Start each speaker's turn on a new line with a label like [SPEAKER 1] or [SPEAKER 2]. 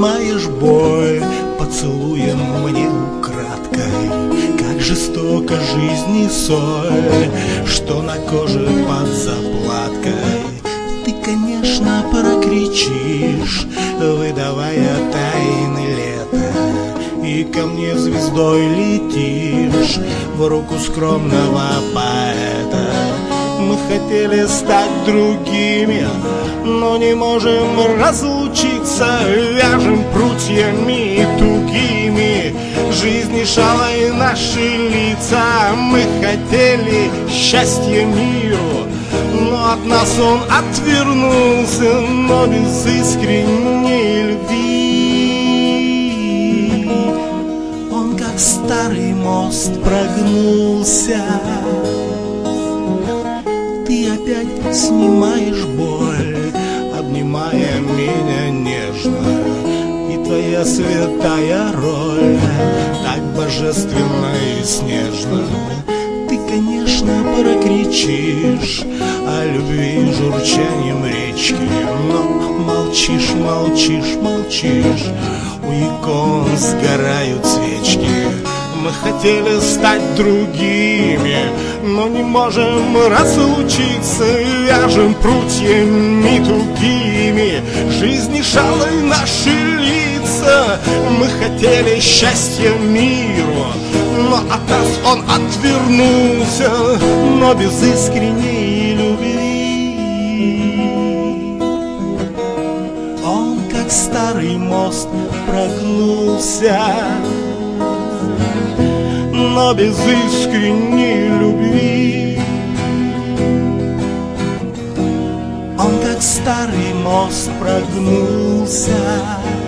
[SPEAKER 1] снимаешь боль поцелуем мне украдкой. Как жестоко жизни соль, что на коже под заплаткой. Ты, конечно, прокричишь, выдавая тайны лета, и ко мне звездой летишь в руку скромного поэта. Мы хотели стать другими, но не можем разлучиться. Вяжем прутьями тугими жизни шалой наши лица. Мы хотели счастья миру, но от нас он отвернулся, но без искренней любви. Он как старый мост прогнулся. Ты опять снимаешь боль, обнимая меня нежно, и твоя святая роль так божественно и снежна. Ты, конечно, прокричишь о любви журчанием речки, но молчишь, молчишь, молчишь. У икон сгорают свечки. Мы хотели стать другими, но не можем разлучиться. Вяжем прутьями тугими жизни шалой наши лица. Мы хотели счастья миру, но от нас он отвернулся, но без искренней любви. Он как старый мост прогнулся, но без искренней любви. Он как старый мост прогнулся,